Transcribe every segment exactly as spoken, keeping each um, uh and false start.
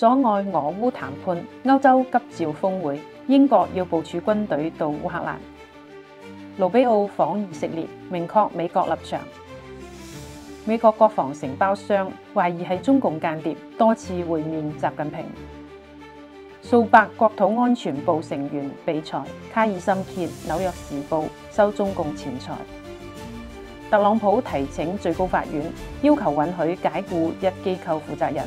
阻礙俄烏談判，歐洲急召峰會，英國要部署軍隊到烏克蘭。盧比奧訪以色列，明確美國立場。美國國防承包商懷疑係中共間諜，多次會面習近平。數百國土安全部成員被裁，卡爾森揭紐約時報收中共錢財。特朗普提請最高法院要求允許解僱一機構負責人。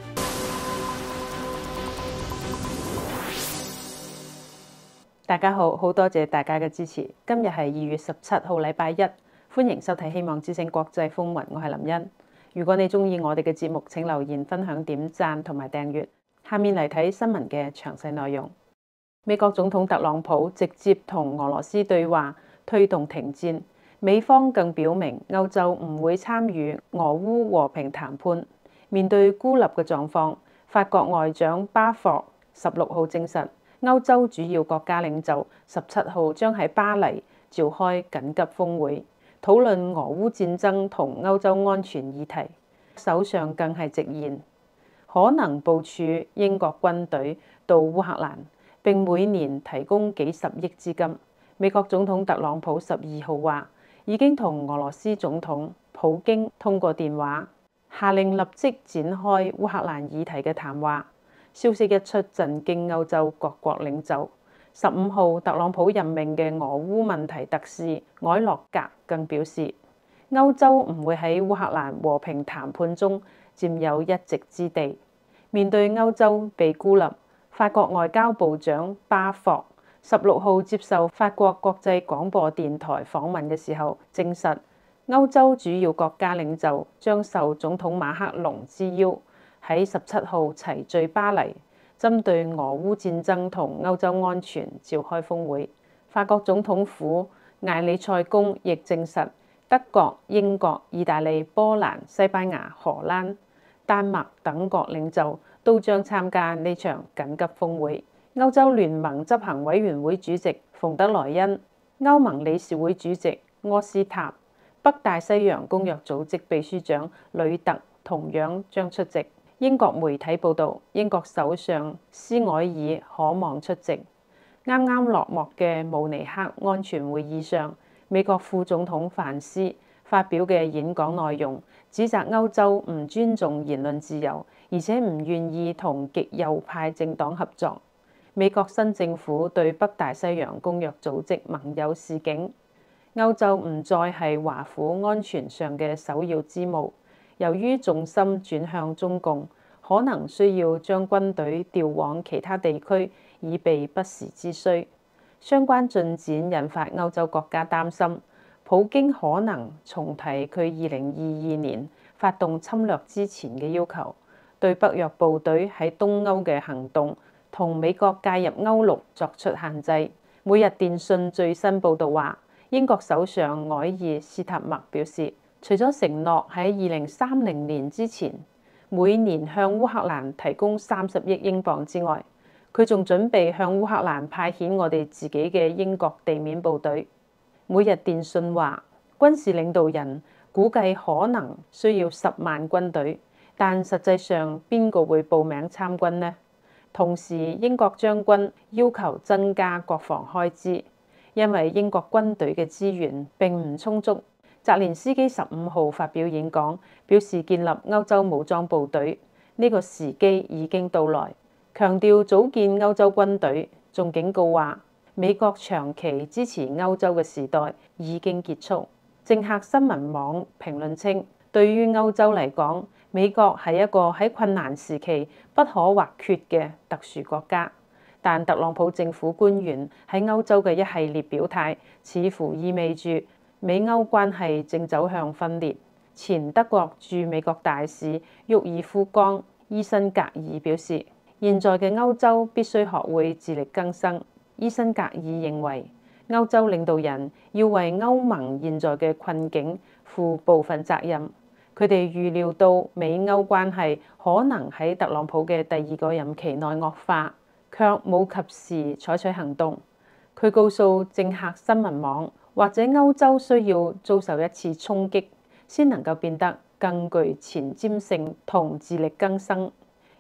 大家好，好多謝大家嘅支持。今日係二月十七號，禮拜一，歡迎收睇《希望之聲國際風雲》，我係林茵。如果你中意我哋嘅節目，請留言、分享、點讚同埋訂閱。下面嚟睇新聞嘅詳細內容。美國總統特朗普直接同俄羅斯對話，推動停戰。美方更表明歐洲唔會參與俄烏和平談判。面對孤立嘅狀況，法國外長巴霍十六號證實，歐洲主要國家領袖十七號將喺巴黎召開緊急峰會，討論俄烏戰爭同歐洲安全議題。首相更係直言，可能部署英國軍隊到烏克蘭，並每年提供幾十億資金。美國總統特朗普十二號話，已經同俄羅斯總統普京通過電話，下令立即展開烏克蘭議題嘅談話。消息一出，震驚歐洲各國領袖。十五號，特朗普任命嘅俄烏問題特使埃洛格更表示，歐洲唔會喺烏克蘭和平談判中佔有一席之地。面對歐洲被孤立，法國外交部長巴霍十六號接受法國國際廣播電台訪問嘅時候，證實歐洲主要國家領袖將受總統馬克龍之邀，喺十七號齊聚巴黎，針對俄烏戰爭同歐洲安全召開峰會。法國總統府艾里塞宮亦證實，德國、英國、意大利、波蘭、西班牙、荷蘭、丹麥等國領袖都將參加呢場緊急峰會。歐洲聯盟執行委員會主席馮德萊恩、歐盟理事會主席柯斯塔、北大西洋公約組織秘書長呂特同樣將出席。英國媒體報導，英國首相斯凱爾可望出席。啱啱落幕嘅慕尼黑安全會議上，美國副總統范斯發表嘅演講內容，指責歐洲唔尊重言論自由，而且唔願意同極右派政黨合作。美國新政府對北大西洋公約組織盟友示警，歐洲唔再係華府安全上嘅首要之務。由於重心轉向中共，可能需要將軍隊調往其他地區，以備不時之需。相關進展引發歐洲國家擔心，普京可能重提佢二零二二年發動侵略之前嘅要求，對北約部隊喺東歐嘅行動同美國介入歐陸作出限制。每日電訊最新報導話，英國首相凱爾斯塔默表示，除咗承諾喺二零三零年之前每年向烏克蘭提供三十億英鎊之外，佢仲準備向烏克蘭派遣我哋自己嘅英國地面部隊。每日電訊話，軍事領導人估計可能需要十萬軍隊，但實際上邊個會報名參軍呢？同時，英國將軍要求增加國防開支，因為英國軍隊嘅資源並唔充足。澤連斯基十五號發表演講，表示建立歐洲武裝部隊呢個時機已經到來，強調組建歐洲軍隊，仲警告話美國長期支持歐洲嘅時代已經結束。政客新聞網評論稱，對於歐洲嚟講，美國係一個喺困難時期不可或缺嘅特殊國家，但特朗普政府官員喺歐洲嘅一系列表態，似乎意味住美歐關係正走向分裂。前德國駐美國大使沃爾夫岡·伊辛格爾表示，現在嘅歐洲必須學會自力更生。伊辛格爾認為，歐洲領導人要為歐盟現在嘅困境負部分責任。佢哋預料到美歐關係可能喺特朗普嘅第二個任期內惡化，卻冇及時採取行動。佢告訴政客新聞網，或者歐洲需要遭受一次衝擊，先能夠變得更具前瞻性同自力更生。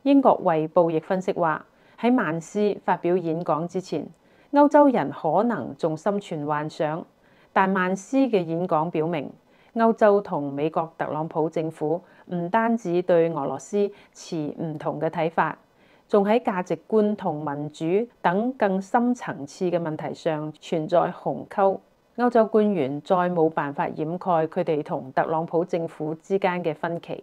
英國《衛報》亦分析話，喺曼斯發表演講之前，歐洲人可能仲心存幻想，但曼斯嘅演講表明，歐洲同美國特朗普政府唔單止對俄羅斯持唔同嘅睇法，仲喺價值觀同民主等更深層次嘅問題上存在鴻溝。歐洲官員再冇辦法掩蓋佢哋同特朗普政府之間嘅分歧。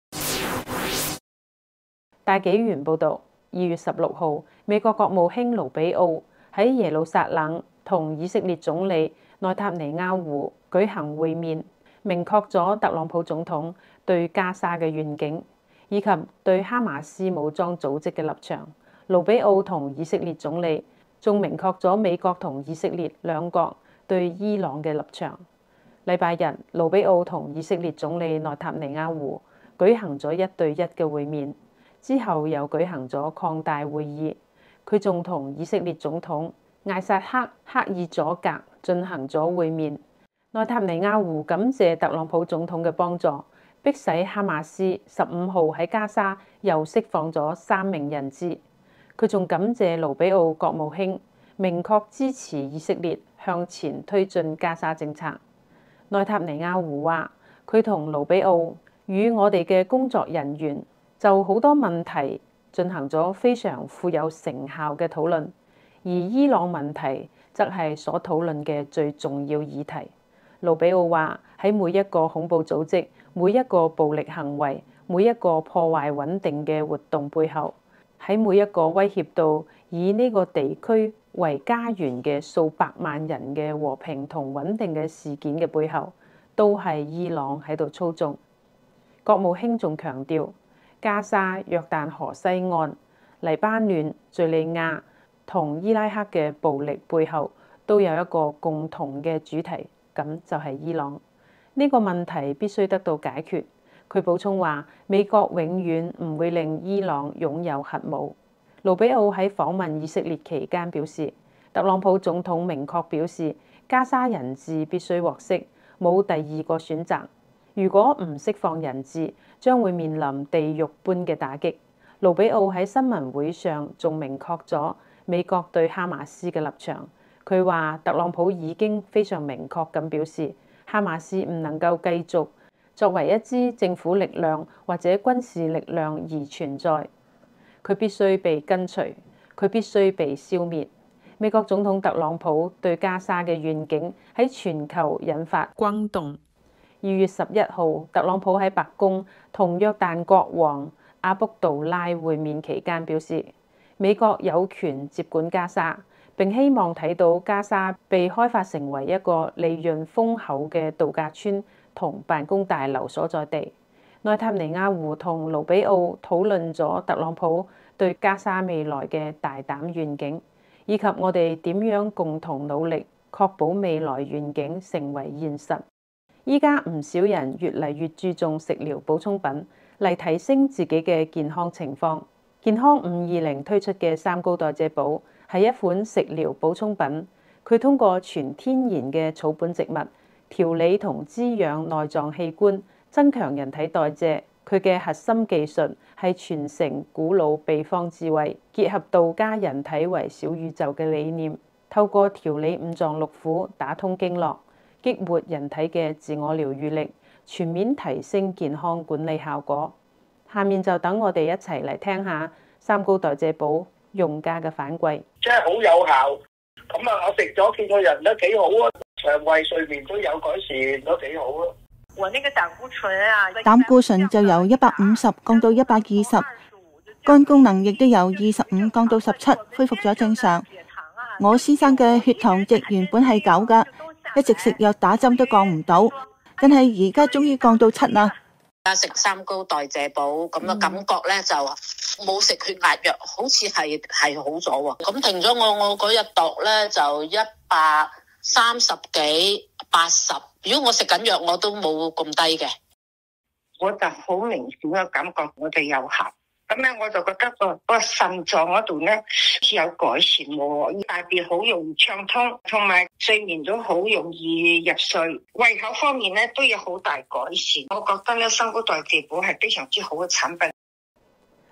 大紀元報導，二月十六號，美國國務卿盧比奧喺耶路撒冷同以色列總理內塔尼亞胡舉行會面，明確咗特朗普總統對加沙嘅願景，以及對哈馬斯武裝組織嘅立場。盧比奧同以色列總理仲明確咗美國同以色列兩國對伊朗嘅立場。禮拜日，盧比奧同以色列總理內塔尼亞胡舉行咗一對一嘅會面。之後又舉行咗擴大會議，佢仲同以色列總統艾薩克赫爾佐格進行咗會面。內塔尼亞胡感謝特朗普總統嘅幫助，迫使哈馬斯十五號喺加沙又釋放咗三名人質。佢仲感謝盧比奧國務卿明確支持以色列向前推進加沙政策。內塔尼亞胡話：佢同盧比奧與我哋嘅工作人員就好多問題進行咗非常富有成效嘅討論，而伊朗問題則係所討論嘅最重要議題。盧比奧話：喺每一個恐怖組織、每一個暴力行為、每一個破壞穩定嘅活動背後，喺每一個威脅到以呢個地區為家園嘅數百萬人嘅和平同穩定嘅事件嘅背後，都係伊朗喺度操縱。國務卿仲強調，加沙、約旦河西岸、黎巴嫩、敘利亞同伊拉克嘅暴力背後都有一個共同嘅主題，咁就係伊朗。呢個問題必須得到解決。佢補充話，美國永遠唔會令伊朗擁有核武。盧比奧喺訪問以色列期間表示，特朗普總統明確表示，加沙人質必須獲釋，冇第二個選擇。如果唔釋放人質，將會面臨地獄般嘅打擊。盧比奧喺新聞會上仲明確咗美國對哈馬斯嘅立場。佢話特朗普已經非常明確咁表示，哈馬斯唔能夠繼續作為一支政府力量或者軍事力量而存在，佢必須被根除，佢必須被消滅。美國總統特朗普對加沙嘅願景喺全球引發轟動。二月十一號，特朗普喺白宮同約旦國王阿卜杜拉會面期間表示，美國有權接管加沙，並希望睇到加沙被開發成為一個利潤豐厚嘅度假村同辦公大樓所在地。內塔尼亞胡同盧比奧討論咗特朗普對加沙未來嘅大膽願景，以及我哋點樣共同努力確保未來願景成為現實。依家唔少人越嚟越注重食療補充品嚟提升自己嘅健康情況。健康五二零推出嘅三高代謝寶係一款食療補充品，佢通過全天然嘅草本植物調理同滋養內臟器官，增強人體代謝。佢嘅核心技術係傳承古老秘方智慧，結合道家人體為小宇宙嘅理念，透過調理五臟六腑，打通經絡，激活人體嘅自我療癒力，全面提升健康管理效果。下面就等我哋一齊嚟聽下三高代謝寶用家嘅反饋。 真係好有效，咁啊，我食咗見個人都幾好啊，腸胃睡眠都有改善，都幾好啊。 我那個膽固醇啊， 膽固醇就由一百五十降到一百二十，肝功能亦都由二十五降到十七，恢復咗正常。我先生嘅血糖值原本係九噶，一直食藥打針都降唔到，但係而家終於降到七啦。 而家食三高代謝寶咁嘅感覺咧，就冇食血壓藥，好似係係好咗喎。咁停咗我我嗰日度咧就一百三十幾八十。如果我食緊藥，我都冇咁低嘅。 我就好明顯嘅感覺，我哋有效。咁咧，我就覺得個個腎臟嗰度咧有改善喎，大便好容易暢通，同埋睡眠都好容易入睡。胃口方面咧都有好大改善。我覺得咧，三高代謝寶係非常之好嘅產品。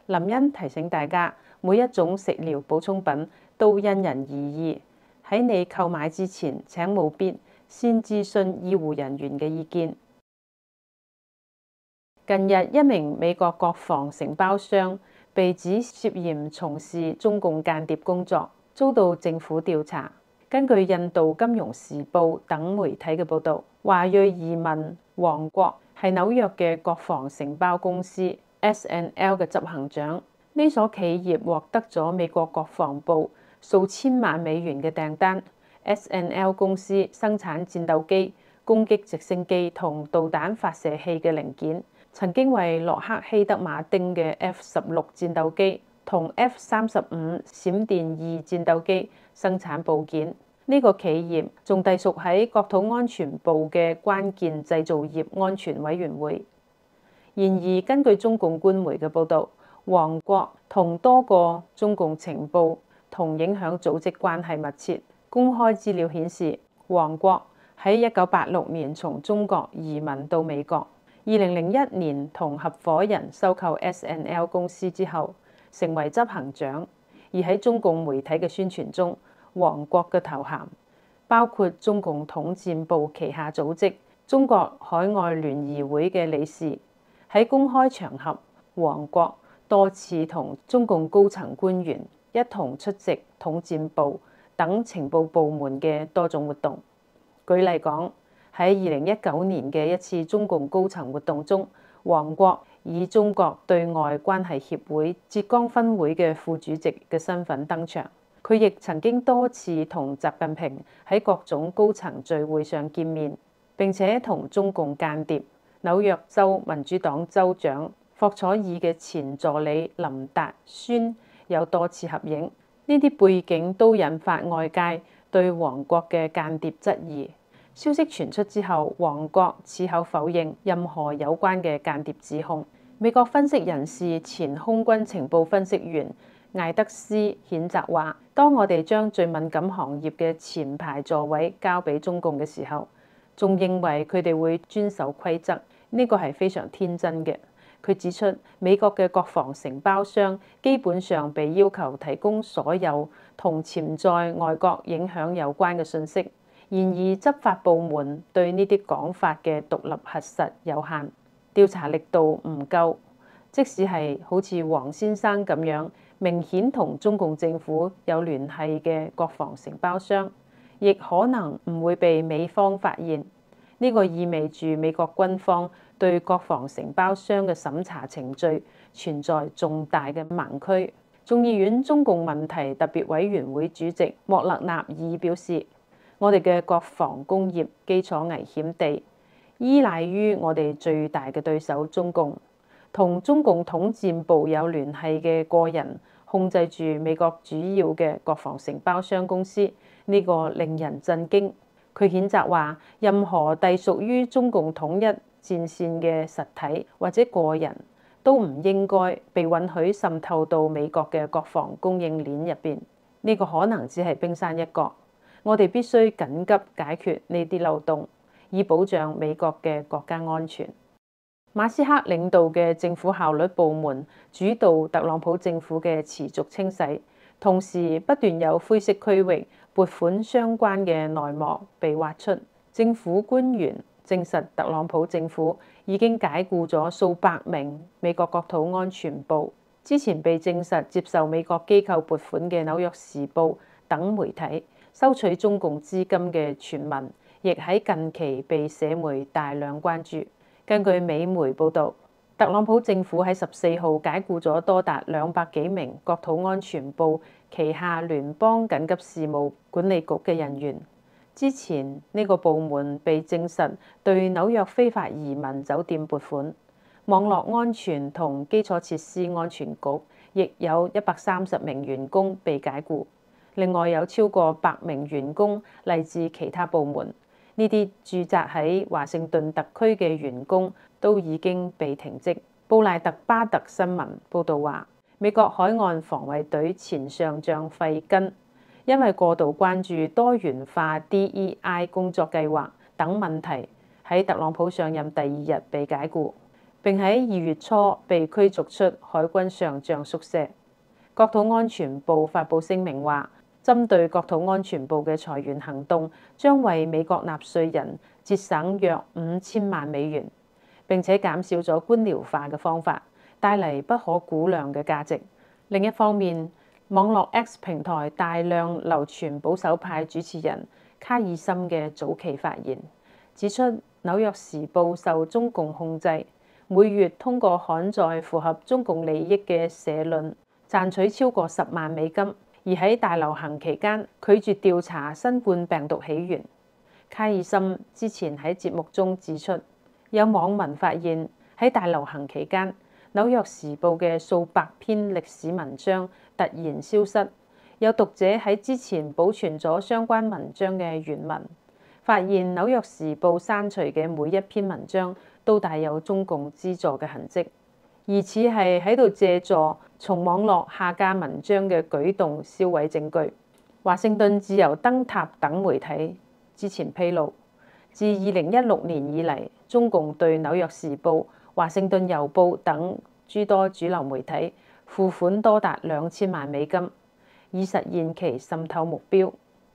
林恩提醒大家，每一種食療補充品都因人而異，喺你購買之前，請務必先諮詢醫護人員嘅意見。近日，一名美國國防承包商被指涉嫌從事中共間諜工作，遭到政府調查。根據印度金融時報等媒體嘅報導，華裔移民王國係紐約嘅國防承包公司 S N L 嘅執行長。呢所企業獲得咗美國國防部數千萬美元嘅訂單。S N L 公司生產戰鬥機、攻擊直升機同導彈發射器嘅零件，曾經為洛克希德馬丁嘅 F 十六戰鬥機同 F 三十五閃電二戰鬥機生產部件。呢個企業仲隸屬喺國土安全部嘅關鍵製造業安全委員會。然而，根據中共官媒嘅報導，王國同多個中共情報同影響組織關係密切。公開資料顯示，王國喺一九八六年從中國移民到美國，二零零一年同合夥人收購 S N L 公司之後，成為執行長。而喺中共媒體嘅宣傳中，王國嘅頭銜包括中共統戰部旗下組織中國海外聯誼會嘅理事。喺公開場合，王國多次同中共高層官員一同出席統戰部等情報部門嘅多種活動。舉例講，喺二零一九年嘅一次中共高層活動中，王國以中國對外關係協會浙江分會嘅副主席嘅身份登場。佢亦曾經多次同習近平喺各種高層聚會上見面，並且同中共間諜紐約州民主黨州長霍楚爾嘅前助理林達宣有多次合影。呢啲背景都引發外界對王國嘅間諜質疑。消息傳出之後，王國矢口否認任何有關嘅間諜指控。美國分析人士、前空軍情報分析員艾德斯譴責話，當我哋將最敏感行業嘅前排座位交俾中共嘅時候，仲認為佢哋會遵守規則，呢個係非常天真嘅。佢指出，美國嘅國防承包商基本上被要求提供所有同潛在外國影響有關嘅信息，然而執法部門對呢啲講法嘅獨立核實有限，調查力度唔夠。即使係好似黃先生咁樣明顯同中共政府有聯繫嘅國防承包商，亦可能唔會被美方發現。呢個意味住美國軍方對國防承包商嘅審查程序存在重大嘅盲區。眾議院中共問題特別委員會主席莫勒納爾表示，我哋嘅國防工業基礎危險地依賴於我哋最大嘅對手中共。同中共統戰部有聯繫嘅個人控制住美國主要嘅國防承包商公司，呢個令人震驚。佢譴責話，任何隸屬於中共統一戰線嘅實體或者個人都唔應該被允許滲透到美國嘅國防供應鏈入邊。呢個可能只係冰山一角，我哋必須緊急解決呢啲漏洞，以保障美國嘅國家安全。馬斯克領導嘅政府效率部門主導特朗普政府嘅持續清洗，同時不斷有灰色區域撥款相關嘅內幕被挖出。政府官員證實，特朗普政府已經解僱咗數百名美國國土安全部之前被證實接受美國機構撥款嘅《紐約時報》等媒體收取中共資金嘅傳聞，亦喺近期被社媒大量關注。根據美媒報導，特朗普政府喺十四號解僱咗多達兩百幾名國土安全部旗下聯邦緊急事務管理局嘅人員。之前呢個部門被證實對紐約非法移民酒店撥款，網絡安全同基礎設施安全局亦有一百三十名員工被解僱，另外有超過百名員工嚟自其他部門。呢啲駐紮喺華盛頓特區嘅員工都已經被停職。布賴特巴特新聞報導話，美國海岸防衛隊前上將費根因為過度關注多元化 D E I 工作計劃等問題，喺特朗普上任第二日被解僱。 並喺二月初被驅逐出海軍上將宿舍。國土安全部發布聲明話，針對國土安全部嘅裁員行動將為美國納稅人節省約五千萬美元，並且減少咗官僚化嘅方法，帶嚟不可估量嘅價值。另一方面，網絡 X 平台大量流傳保守派主持人卡爾森嘅早期發言，指出紐約時報受中共控制，每月通過刊載符合中共利益嘅社論賺取超過十萬美金，而喺大流行期間拒絕調查新冠病毒起源。卡爾森之前喺節目中指出，有網民發現喺大流行期間，紐約時報嘅數百篇歷史文章突然消失，有讀者喺之前保存咗相關文章嘅原文，發現紐約時報刪除嘅每一篇文章都帶有中共資助嘅痕跡，疑似係喺度借助從網絡下架文章嘅舉動銷毀證據。華盛頓自由燈塔等媒體之前披露，自二零一六年以嚟，中共對紐約時報、華盛頓郵報等諸多主流媒體付款多達兩千萬美金，以實現其滲透目標。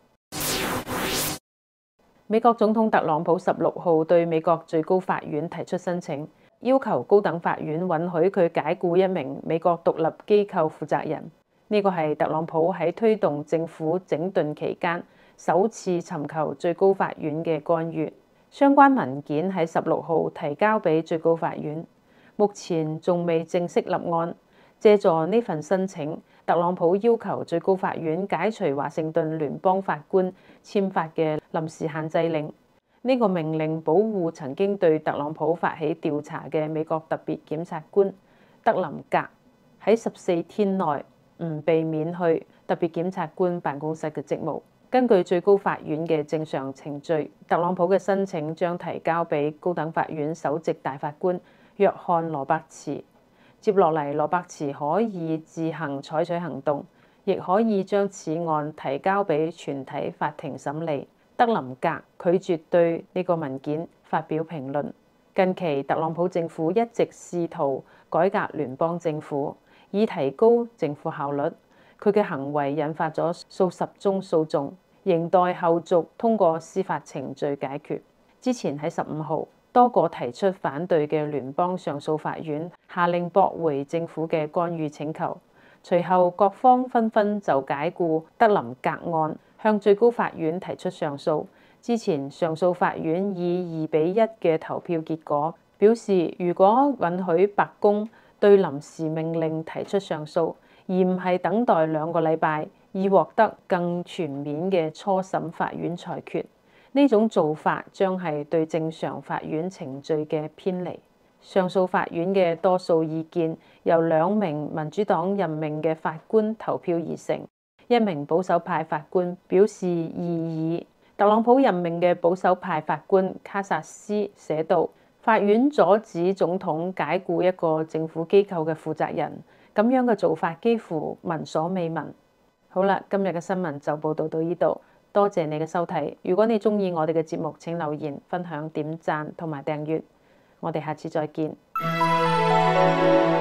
美國總統特朗普十六號對美國最高法院提出申請，要求高等法院允許佢解僱一名美國獨立機構負責人。呢個係特朗普喺推動政府整頓期間首次尋求最高法院嘅干預。相關文件喺十六號提交俾最高法院，目前仲未正式立案。借助呢份申請，特朗普要求最高法院解除華盛頓聯邦法官簽發嘅臨時限制令。呢個命令保護曾經對特朗普發起調查嘅美國特別檢察官德林格喺十四天內唔被免去特別檢察官辦公室嘅職務。根據最高法院嘅正常程序，特朗普嘅申請將提交俾高等法院首席大法官約翰羅伯茨。接落嚟，羅伯茨可以自行採取行動，亦可以將此案提交俾全體法庭審理。德林格拒絕對呢個文件發表評論。近期，特朗普政府一直試圖改革聯邦政府，以提高政府效率。佢嘅行為引發咗數十宗訴訟，仍待後續通過司法程序解決。之前喺十五號，多個提出反對嘅聯邦上訴法院下令駁回政府嘅干預請求。隨後，各方紛紛就解僱德林格案向最高法院提出上訴。之前，上訴法院以二比一嘅投票結果表示，如果允許白宮對臨時命令提出上訴，而唔係等待兩個禮拜以獲得更全面嘅初審法院裁決，呢種做法將係對正常法院程序嘅偏離。上訴法院嘅多數意見由兩名民主黨任命嘅法官投票而成，一名保守派法官表示異議。特朗普任命嘅保守派法官卡薩斯寫道：法院阻止總統解僱一個政府機構嘅負責人，咁樣嘅做法幾乎聞所未聞。好啦，今日嘅新聞就報道到呢度，多謝你嘅收睇。如果你鍾意我哋嘅節目，請留言、分享、點讚同埋訂閱。我哋下次再見。